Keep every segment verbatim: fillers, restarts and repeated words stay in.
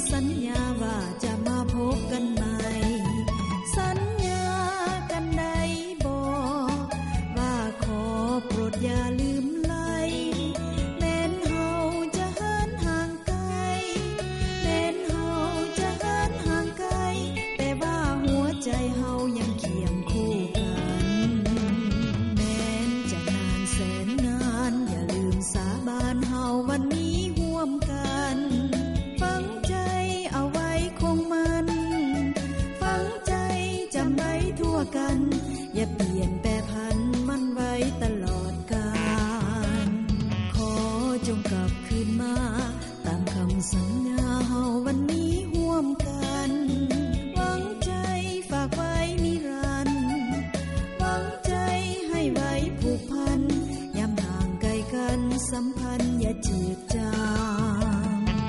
ำสัญญาว่าจะมาพบกันใหม่สัญญากันได้บ่ว่าขอโปรดอย่าลืมไล่แม้นเฮาจะเหินห่างไกลแม้นเฮาจะเหินห่างไกลแต่ว่าหัวใจเฮายังเคียงคู่กันแม้นจะนานแสนนานอย่าลืมสาบานเฮาวันนี้ร่วมกันฝังใจเอาไว้คงมันฝังใจจำไว้ทั่วกันอย่าเปลี่ยนแปรพันมันไว้ตลอดกาลขอจงกลับคืนมาตามคำสัญญาเฮาวันนี้ร่วมกันหวังใจฝากไว้นิรันดร์หวังใจให้ไว้ผูกพันยามห่างไกลกันสัมพันธ์อย่าจืดจาง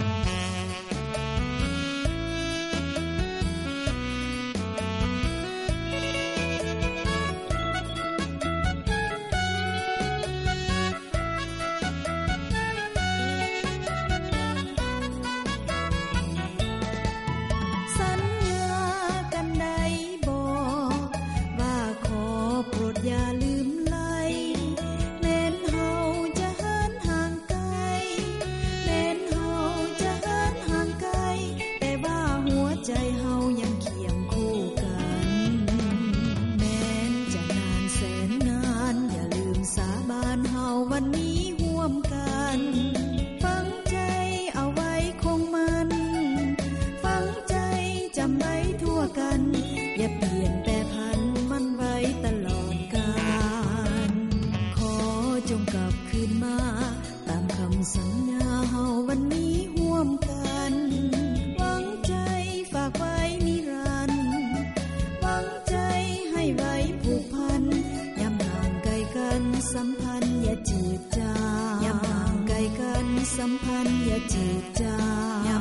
สัญญากันได้บ่ว่าขอโปรดอย่าลืมไล่แม้นเฮาจะเหินห่างไกลแม้นเฮาจะเหินห่างไกลแต่ว่าหัวใจเฮายังเคียงคู่กันแม้นจะนานแสนนานอย่าลืมสาบานเฮาวันนี้ร่วมกันฝังใจเอาไว้คงมันฝังใจจำไว้ทั่วกันอย่าเปลี่ยนแปรพันมันไว้ตลอดกาลขอจงกลับคืนมาตามคำสัญญาเฮาวันนี้ร่วมกันหวังใจฝากไว้นิรันดร์หวังใจให้ไว้ผูกพันยามห่างไกลกันสัมพันธ์อย่าจืดจางยามห่างไกลกันสัมพันธ์อย่าจืดจาง